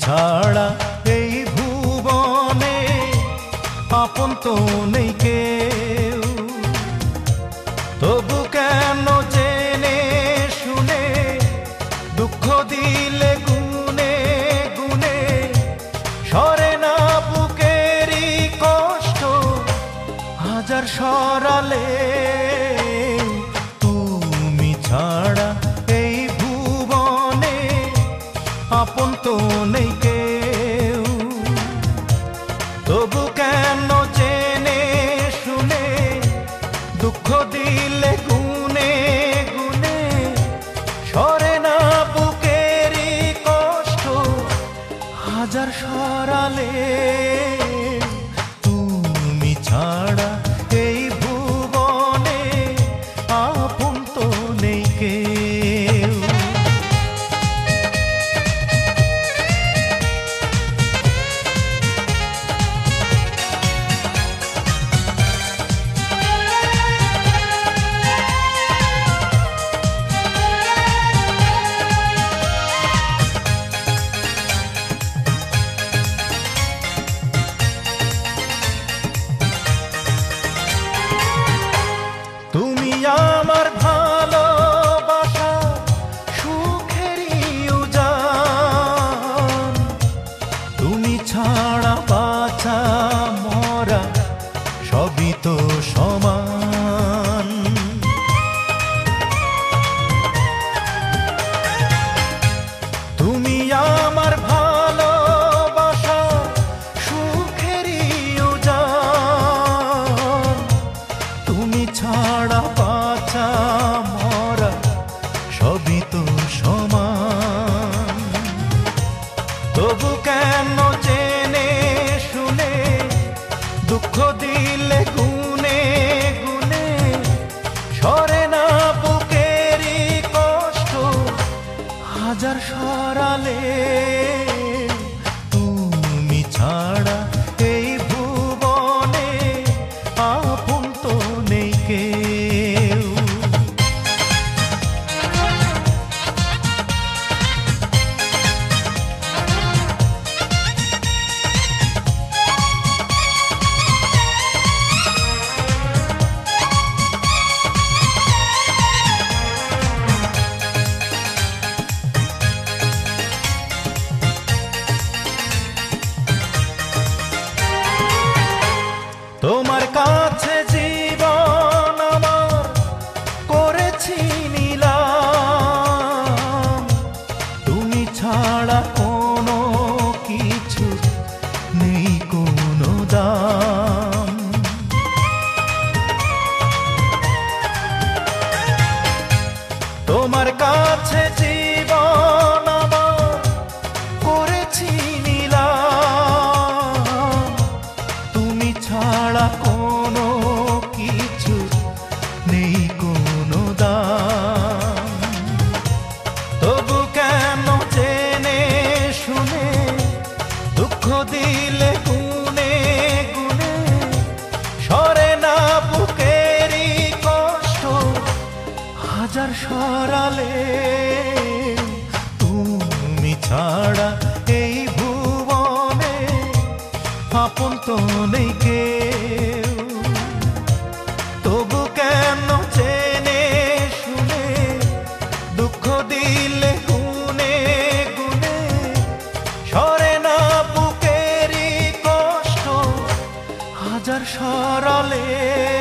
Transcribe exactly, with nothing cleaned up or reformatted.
ছাড়া এই ভুবনে আপন তো নেই কেউ, তবু কেন জেনে শুনে দুঃখ দিলে গুনে গুনে সরে না বুকেরই কষ্ট হাজার সরালে। তুমি ছাড়া এই ভুবনে আপন তো নেই কেউ, তবু কেন জেনে শুনে দুঃখ দিলে গুনে গুনে সরে না বুকেরই কষ্ট হাজার সরালে। তুমি ছাড়া এই ভুবনে আপন তো নেই কেউ। তুমি আমার ভালোবাসা সুখেরই উজান, তুমি ছাড়া বাঁচা মরা সবই তো সমান। তুমি আমার ভালোবাসা সুখেরই উজান, তুমি ছাড়া বাঁচা মরা সবই তো সমান। তবু কেন জেনে শুনে দুঃখ দিলে গুনে গুনে সরে না বুকেরই কষ্ট হাজার সরালে। তুমি ছাড়া এই ভুবনে আপন তো নেই কেউ। তোমার কাছে জীবন আমার করেছি নিলাম, তুমি ছাড়া কোনো কিছু নেই কোনো দাম। তোমার কাছে জীবন আমার করেছি নিলাম, তুমি ছাড়া কোনো কিছু নেই কোনো দাম। তবু কেন জেনে শুনে দুঃখ দিলে গুনে গুনে সরে না বুকেরই কষ্ট হাজার সরালে। তুমি ছাড়া এই ভুবনে আপন তো নেই কেউ, তবু কেন জেনে শুনে দুঃখ দিলে গুনে গুনে সরে না বুকেরই কষ্ট হাজার সরালে।